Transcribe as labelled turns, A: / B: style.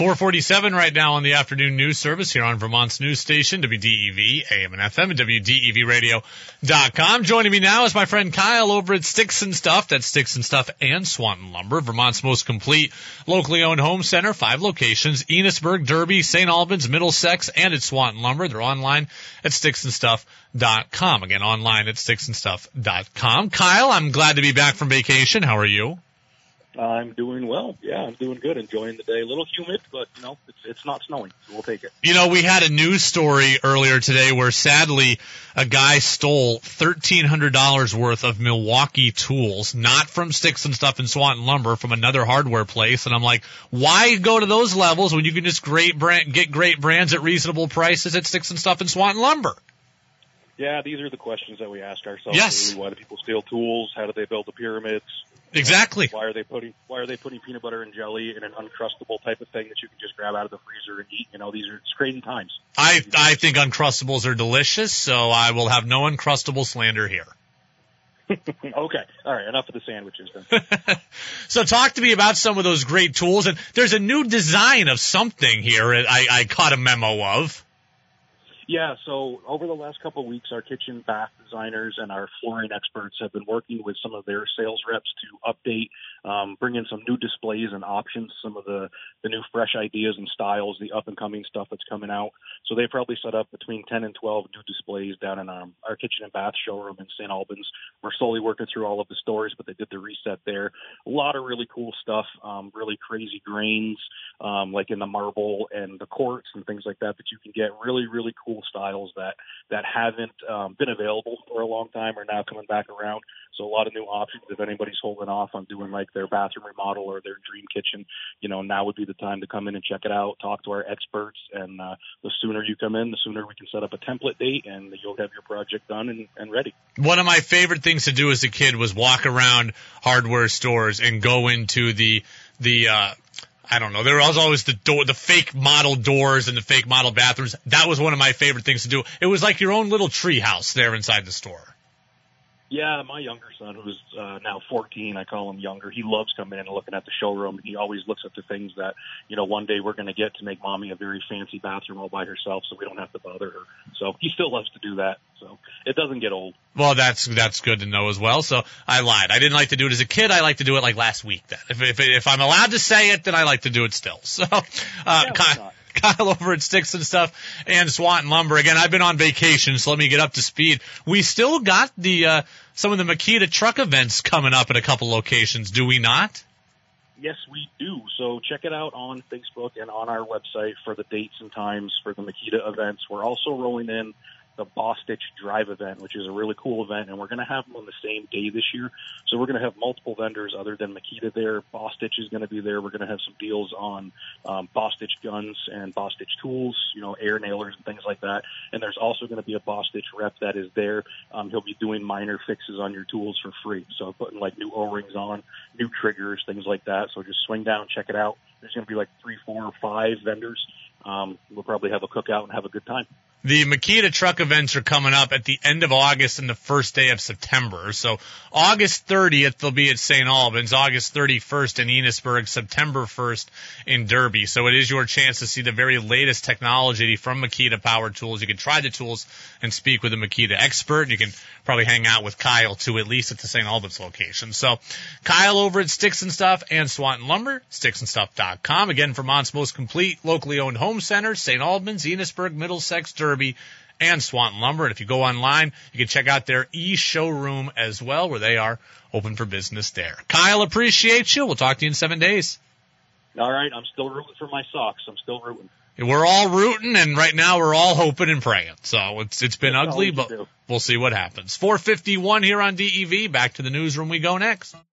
A: 447 right now on the afternoon news service here on Vermont's news station, WDEV, AM and FM, and WDEVradio.com. Joining me now is my friend Kyle over at Sticks and Stuff. That's Sticks and Stuff and Swanton Lumber, Vermont's most complete locally owned home center. 5 locations, Enosburg, Derby, St. Albans, Middlesex, and at Swanton Lumber. They're online at sticksandstuff.com. Again, online at sticksandstuff.com. Kyle, I'm glad to be back from vacation. How are you?
B: I'm doing well. Yeah, I'm doing good. Enjoying the day. A little humid, but, it's not snowing, so we'll take it.
A: We had a news story earlier today where, sadly, a guy stole $1,300 worth of Milwaukee tools, not from Sticks and Stuff and Swanton Lumber, from another hardware place. And I'm like, why go to those levels when you can just get great brands at reasonable prices at Sticks and Stuff and Swanton Lumber?
B: Yeah, these are the questions that we ask ourselves.
A: Yes.
B: Really, why do people steal tools? How do they build the pyramids?
A: Exactly.
B: Why are they putting peanut butter and jelly in an uncrustable type of thing that you can just grab out of the freezer and eat? It's crazy times.
A: I think Uncrustables are delicious, so I will have no Uncrustable slander here.
B: Okay. All right. Enough of the sandwiches then.
A: So talk to me about some of those great tools. And there's a new design of something here I caught a memo of.
B: Yeah, so over the last couple of weeks, our kitchen bath designers and our flooring experts have been working with some of their sales reps to update, bring in some new displays and options, some of the new fresh ideas and styles, the up-and-coming stuff that's coming out. So they probably set up between 10 and 12 new displays down in our kitchen and bath showroom in St. Albans. We're slowly working through all of the stores, but they did the reset there. A lot of really cool stuff, really crazy grains, like in the marble and the quartz and things like that you can get. Really, really cool styles that haven't been available for a long time are now coming back around. So a lot of new options if anybody's holding off on doing like their bathroom remodel or their dream kitchen. Now would be the time to come in and check it out, talk to our experts, and the sooner you come in, the sooner we can set up a template date and you'll have your project done and ready. One
A: of my favorite things to do as a kid was walk around hardware stores and go into the I don't know. There was always the fake model doors and the fake model bathrooms. That was one of my favorite things to do. It was like your own little tree house there inside the store.
B: Yeah, my younger son, who's now 14, I call him younger, he loves coming in and looking at the showroom. He always looks at the things that, one day we're going to get to make mommy a very fancy bathroom all by herself so we don't have to bother her. So he still loves to do that. So it doesn't get old.
A: Well, that's good to know as well. So I lied. I didn't like to do it as a kid. I like to do it like last week then. If I'm allowed to say it, then I like to do it still. So, Kyle over at Sticks and Stuff and Swanton Lumber. Again, I've been on vacation, so let me get up to speed. We still got some of the Makita truck events coming up at a couple locations, do we not?
B: Yes, we do. So check it out on Facebook and on our website for the dates and times for the Makita events. We're also rolling in the Boss Stitch Drive event, which is a really cool event, and we're going to have them on the same day this year. So we're going to have multiple vendors other than Makita there. Boss Stitch is going to be there. We're going to have some deals on Boss Stitch guns and Boss Stitch tools, air nailers and things like that. And there's also going to be a Boss Stitch rep that is there. He'll be doing minor fixes on your tools for free. So putting like new O-rings on, new triggers, things like that. So just swing down, check it out. There's going to be like 3, 4, or 5 vendors. We'll probably have a cookout and have a good time.
A: The Makita truck events are coming up at the end of August and the first day of September. So August 30th, they'll be at St. Albans, August 31st in Enosburg, September 1st in Derby. So it is your chance to see the very latest technology from Makita Power Tools. You can try the tools and speak with a Makita expert. You can probably hang out with Kyle, too, at least at the St. Albans location. So Kyle over at Sticks and Stuff and Swanton Lumber, sticksandstuff.com. Again, Vermont's most complete locally owned home center, St. Albans, Enosburg, Middlesex, Derby, and Swanton Lumber. And if you go online, you can check out their e-showroom as well, where they are open for business there. Kyle, appreciate you. We'll talk to you in 7 days.
B: All right. I'm still rooting for my Sox. I'm still rooting.
A: We're all rooting, and right now we're all hoping and praying. So it's been ugly, but we'll see what happens. 4:51 here on DEV. Back to the newsroom we go next.